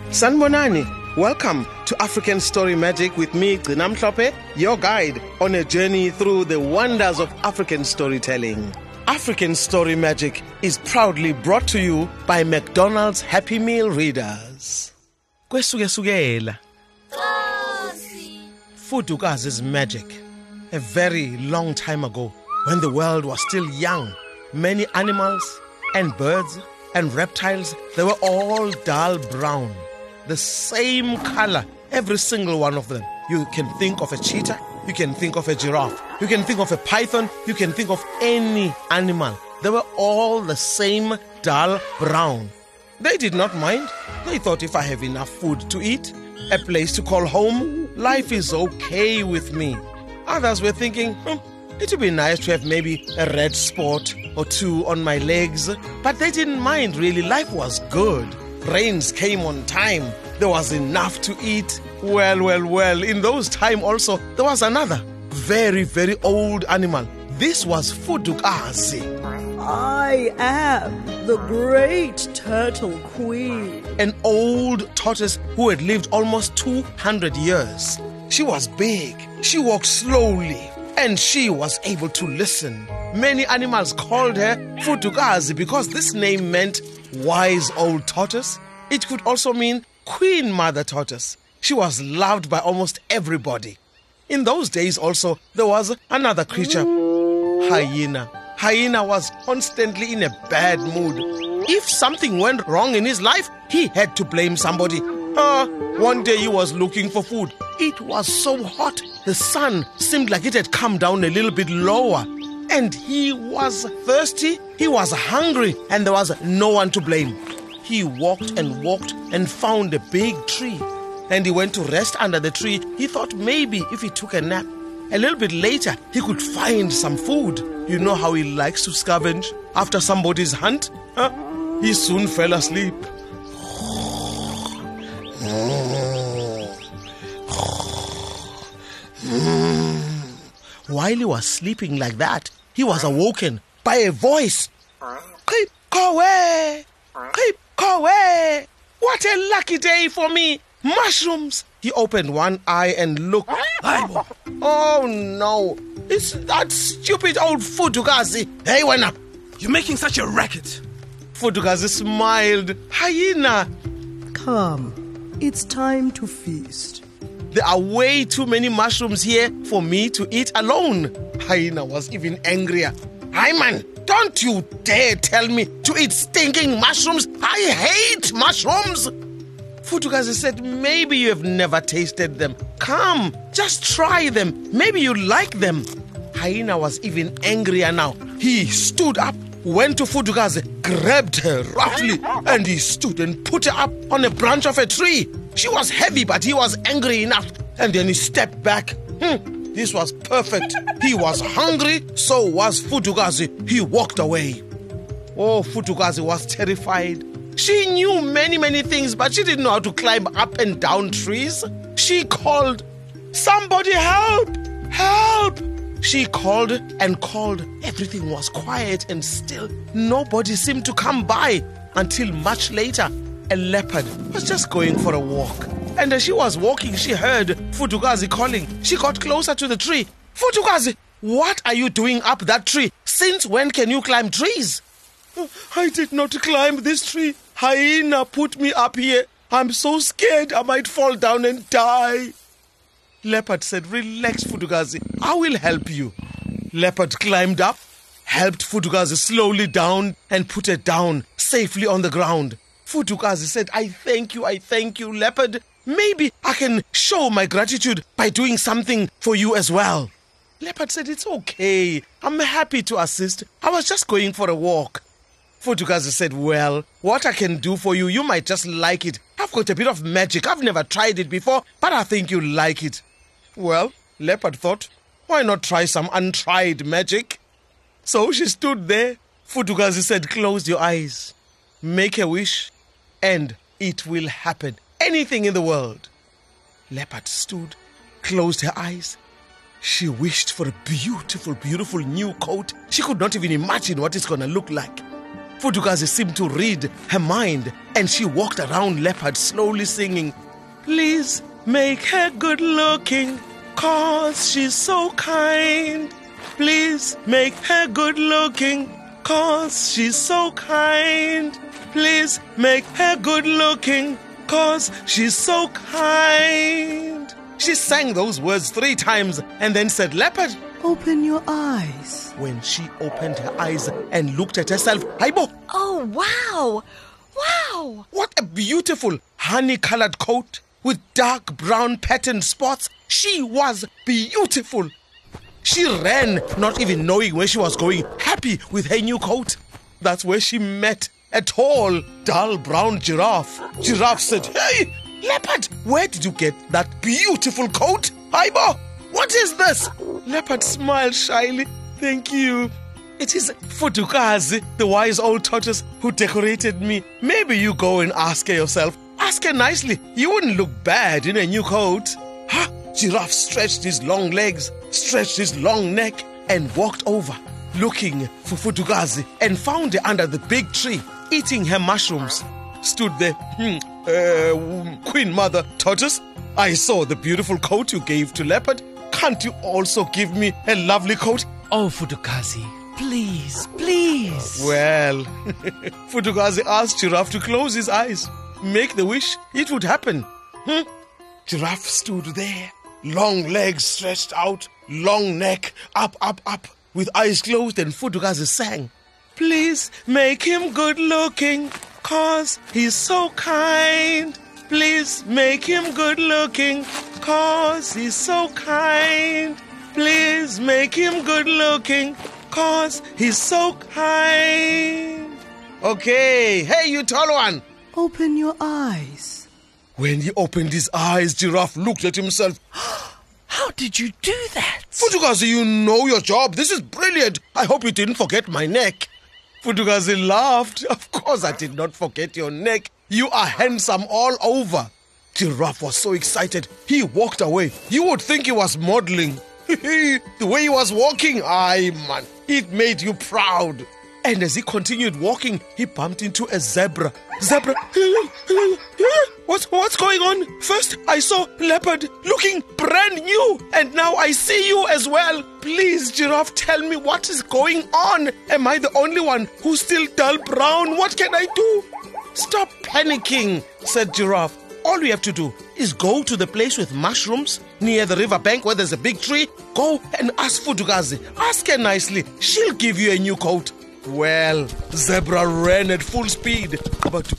Sanbonani, welcome to African Story Magic with me, Gcina Mhlophe, your guide on a journey through the wonders of African storytelling. African Story Magic is proudly brought to you by McDonald's Happy Meal Readers. Kwesukesukela. Fudukazi's magic. A very long time ago, when the world was still young, many animals and birds and reptiles, they were all dull brown. The same color, every single one of them. You can think of a cheetah, you can think of a giraffe, you can think of a python, you can think of any animal. They were all the same dull brown. They did not mind. They thought, if I have enough food to eat, a place to call home, life is okay with me. Others were thinking, it would be nice to have maybe a red spot or two on my legs. But they didn't mind really. Life was good. Rains came on time. There was enough to eat. Well. In those times also, there was another very, very old animal. This was Fudukazi. I am the great turtle queen. An old tortoise who had lived almost 200 years. She was big. She walked slowly. And she was able to listen. Many animals called her Fudukazi because this name meant wise old tortoise. It could also mean Queen Mother Tortoise. She was loved by almost everybody. In those days also, there was another creature, Hyena. Hyena was constantly in a bad mood. If something went wrong in his life, he had to blame somebody. One day he was looking for food. It was so hot. The sun seemed like it had come down a little bit lower. And he was thirsty, he was hungry, and there was no one to blame. He walked and found a big tree. And he went to rest under the tree. He thought maybe if he took a nap, a little bit later, he could find some food. You know how he likes to scavenge after somebody's hunt? He soon fell asleep. While he was sleeping like that, he was awoken by a voice. Keep away! Keep away! What a lucky day for me! Mushrooms! He opened one eye and looked. Oh no! It's that stupid old Fudukazi. Hey, went up! You're making such a racket. Fudukazi smiled. Hyena! Come, it's time to feast. There are way too many mushrooms here for me to eat alone. Hyena was even angrier. Hyman, don't you dare tell me to eat stinking mushrooms. I hate mushrooms. Fudukazi said, maybe you have never tasted them. Come, just try them. Maybe you like them. Hyena was even angrier now. He stood up, went to Fudukazi, grabbed her roughly, and he stood and put her up on a branch of a tree. She was heavy, but he was angry enough. And then he stepped back. This was perfect. He was hungry, so was Fudukazi. He walked away. Oh, Fudukazi was terrified. She knew many things, but she didn't know how to climb up and down trees. She called, "Somebody help! Help!" She called and called. Everything was quiet and still. Nobody seemed to come by until much later. A leopard was just going for a walk. And as she was walking, she heard Fudukazi calling. She got closer to the tree. "Fudukazi, what are you doing up that tree? Since when can you climb trees?" "I did not climb this tree. Hyena put me up here. I'm so scared I might fall down and die." Leopard said, "Relax, Fudukazi. I will help you." Leopard climbed up, helped Fudukazi slowly down, and put her down safely on the ground. Fudukazi said, I thank you, Leopard. Maybe I can show my gratitude by doing something for you as well. Leopard said, "It's okay. I'm happy to assist. I was just going for a walk." Fudukazi said, "Well, what I can do for you, you might just like it. I've got a bit of magic. I've never tried it before, but I think you'll like it." Well, Leopard thought, why not try some untried magic? So she stood there. Fudukazi said, "Close your eyes. Make a wish, and it will happen. Anything in the world." Leopard stood, closed her eyes. She wished for a beautiful new coat. She could not even imagine what it's going to look like. Fudukazi seemed to read her mind, and she walked around Leopard slowly singing, "Please make her good looking, 'cause she's so kind. Please make her good looking, 'cause she's so kind. Please make her good looking, 'cause she's so kind." She sang those words 3 times and then said, "Leopard." Open your eyes. When she opened her eyes and looked at herself, Haibo, Oh, wow. Wow. what a beautiful honey-colored coat with dark brown patterned spots. She was beautiful. She ran, not even knowing where she was going, happy with her new coat. That's where she met a tall, dull brown giraffe. Giraffe said, "Hey, Leopard, where did you get that beautiful coat? Haibo, what is this?" Leopard smiled shyly. "Thank you. It is Fudukazi, the wise old tortoise, who decorated me. Maybe you go and ask her yourself. Ask her nicely. You wouldn't look bad in a new coat." Giraffe stretched his long legs, stretched his long neck, and walked over, looking for Fudukazi, and found her under the big tree, eating her mushrooms. Stood there, "Queen Mother Tortoise, I saw the beautiful coat you gave to Leopard. Can't you also give me a lovely coat?" Oh, Fudukazi, please, please. Well, Fudukazi asked Giraffe to close his eyes. Make the wish, it would happen. Giraffe stood there, long legs stretched out, long neck, up, with eyes closed, and Fudukazi sang, "Please make him good looking, 'cause he's so kind. Please make him good looking, 'cause he's so kind. Please make him good looking, 'cause he's so kind." Okay, hey, you tall one. Open your eyes. When he opened his eyes, Giraffe looked at himself. How did you do that? "Fudukazi, you know your job. This is brilliant. I hope you didn't forget my neck." Fudukazi laughed. "Of course I did not forget your neck. You are handsome all over." Giraffe was so excited, he walked away. You would think he was modeling. The way he was walking, aye man, it made you proud. And as he continued walking, he bumped into a zebra. Zebra, what's going on? First, I saw Leopard looking brand new, and now I see you as well. Please, Giraffe, tell me what is going on. Am I the only one who's still dull brown? What can I do? "Stop panicking," said Giraffe. "All we have to do is go to the place with mushrooms near the river bank where there's a big tree. Go and ask Fudukazi. Ask her nicely. She'll give you a new coat." Well, Zebra ran at full speed, kabatu,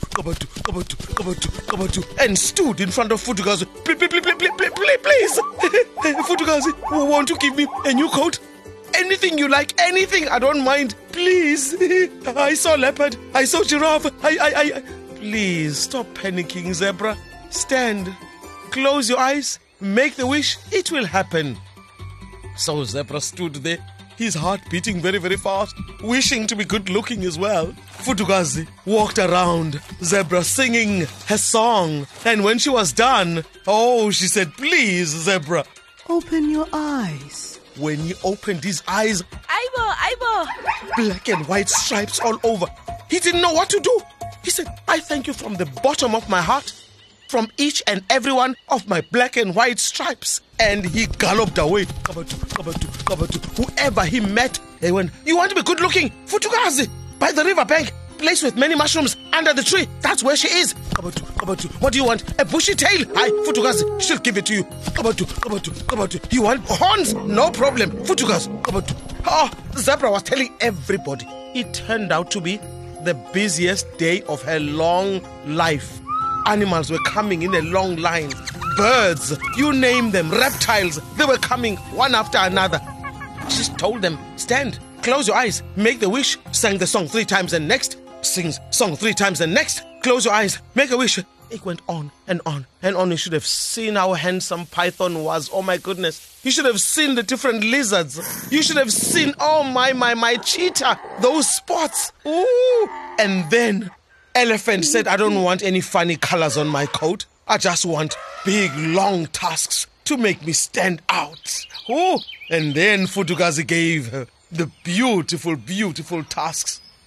and stood in front of Fudukazi. Please, Fudukazi, won't you give me a new coat? Anything you like, anything, I don't mind. Please. I saw Leopard, I saw Giraffe, Please, stop panicking, Zebra. Stand, close your eyes, make the wish, it will happen. So Zebra stood there, his heart beating very, very fast, wishing to be good looking as well. Fudukazi walked around Zebra singing her song, and when she was done, she said, "Please, Zebra." Open your eyes. When he opened his eyes, Aibo. black and white stripes all over. He didn't know what to do. He said, "I thank you from the bottom of my heart, from each and every one of my black and white stripes." And he galloped away. Kabatu. Whoever he met, they went, "You want to be good looking? Fudukazi, by the river bank, place with many mushrooms under the tree. That's where she is." Kabatu. "What do you want? A bushy tail? Hi, Fudukazi, she'll give it to you." Kabatu. "You want horns? No problem. Fudukazi, Kabatu." Zebra was telling everybody. It turned out to be the busiest day of her long life. Animals were coming in a long line. Birds, you name them, reptiles, they were coming one after another. She told them, "Stand, close your eyes, make the wish," sang the song 3 times, and next, sings song 3 times, and next, close your eyes, make a wish. It went on and on and on. You should have seen how handsome Python was. Oh my goodness. You should have seen the different lizards. You should have seen, my cheetah, those spots. Ooh. And then Elephant said, "I don't want any funny colors on my coat. I just want big, long tusks to make me stand out." Oh, and then Fudukazi gave her the beautiful, beautiful tusks.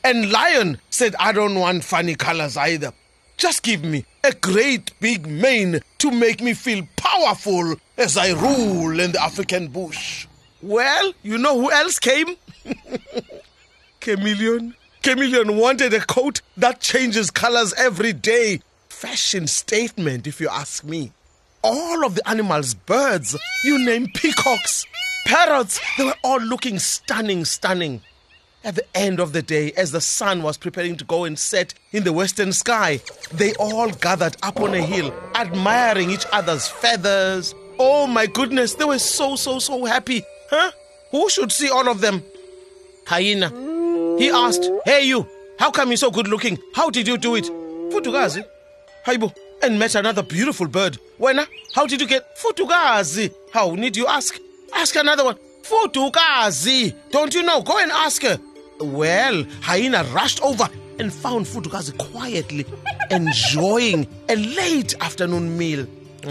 And Lion said, I don't want funny colors either. Just give me a great big mane to make me feel powerful as I rule in the African bush. Well, you know who else came? Chameleon. Chameleon wanted a coat that changes colors every day. Fashion statement, if you ask me. All of the animals, birds, you name peacocks, parrots, they were all looking stunning. At the end of the day, as the sun was preparing to go and set in the western sky, they all gathered up on a hill, admiring each other's feathers. Oh my goodness, they were so happy. Huh? Who should see all of them? Hyena. He asked, hey you, how come you're so good looking? How did you do it? Fudukazi. Haibo. And met another beautiful bird. Wena, how did you get Fudukazi? How need you ask? Ask another one. Fudukazi. Don't you know? Go and ask her. Well, Hyena rushed over and found Fudukazi quietly enjoying a late afternoon meal.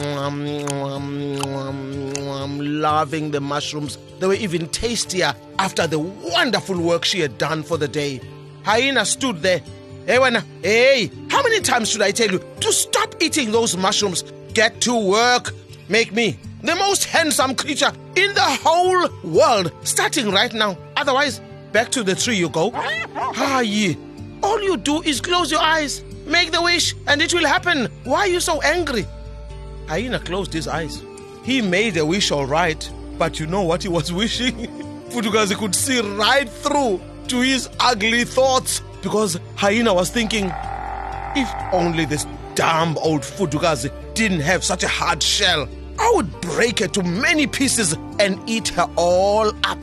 Loving the mushrooms. They were even tastier after the wonderful work she had done for the day. Hyena stood there. Hey, Wena, hey, how many times should I tell you to stop eating those mushrooms? Get to work. Make me the most handsome creature in the whole world, starting right now. Otherwise, back to the tree you go. Hi. All you do is close your eyes, make the wish, and it will happen. Why are you so angry? Hyena closed his eyes. He made a wish all right, but you know what he was wishing? Fudukazi could see right through to his ugly thoughts, because Hyena was thinking, if only this damn old Fudukazi didn't have such a hard shell, I would break her to many pieces and eat her all up.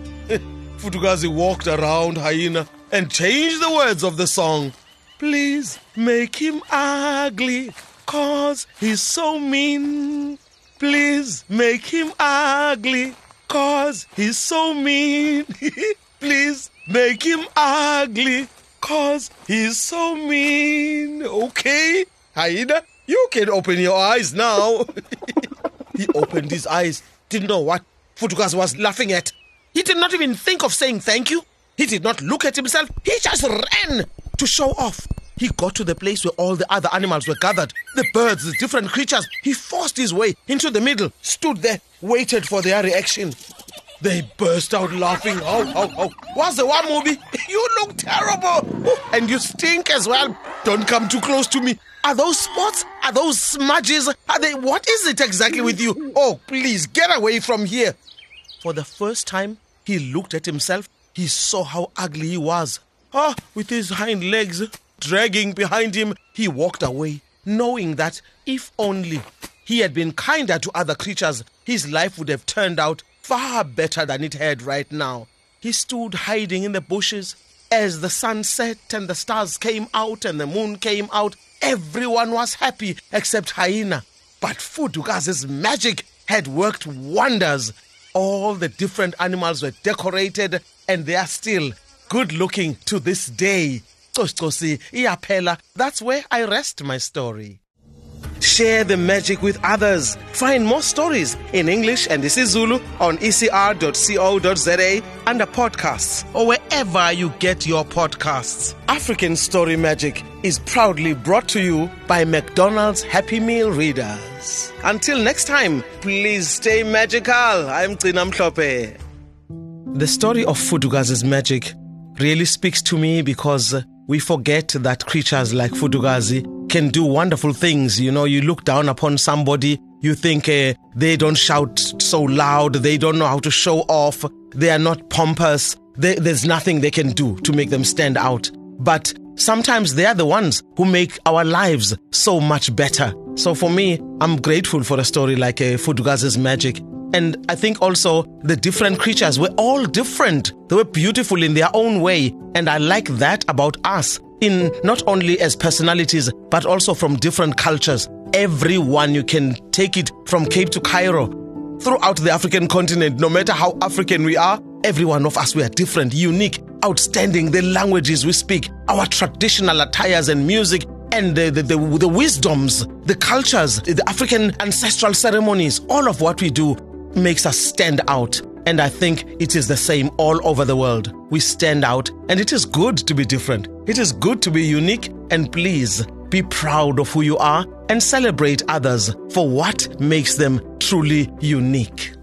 Fudukazi walked around Hyena and changed the words of the song. Please make him ugly, 'cause he's so mean. Please make him ugly, 'cause he's so mean. Please make him ugly, 'cause he's so mean. Okay, Hyena, you can open your eyes now. He opened his eyes, didn't know what Fudukazi was laughing at. He did not even think of saying thank you. He did not look at himself. He just ran to show off. He got to the place where all the other animals were gathered. The birds, the different creatures. He forced his way into the middle, stood there, waited for their reaction. They burst out laughing. Oh. What's the one, movie? You look terrible. And you stink as well. Don't come too close to me. Are those spots? Are those smudges? What is it exactly with you? Oh, please, get away from here. For the first time, he looked at himself. He saw how ugly he was. With his hind legs dragging behind him, he walked away, knowing that if only he had been kinder to other creatures, his life would have turned out far better than it had right now. He stood hiding in the bushes. As the sun set and the stars came out and the moon came out, everyone was happy except Hyena. But Fudukazi's magic had worked wonders. All the different animals were decorated and they are still good looking to this day. That's where I rest my story. Share the magic with others. Find more stories in English and isiZulu on ecr.co.za under podcasts or wherever you get your podcasts. African Story Magic is proudly brought to you by McDonald's Happy Meal Readers. Until next time, please stay magical. I'm Gcina Mhlophe. The story of Fudukazi's magic really speaks to me because we forget that creatures like Fudukazi can do wonderful things. You know, you look down upon somebody, you think they don't shout so loud, they don't know how to show off, they are not pompous, there's nothing they can do to make them stand out. But sometimes they are the ones who make our lives so much better. So for me, I'm grateful for a story like Fudukazi's magic. And I think also the different creatures were all different. They were beautiful in their own way. And I like that about us, in not only as personalities, but also from different cultures. Everyone, you can take it from Cape to Cairo, throughout the African continent, no matter how African we are, every one of us, we are different, unique, outstanding. The languages we speak, our traditional attires and music, and the wisdoms, the cultures, the African ancestral ceremonies, all of what we do makes us stand out. And I think it is the same all over the world. We stand out, and it is good to be different. It is good to be unique, and please be proud of who you are and celebrate others for what makes them truly unique.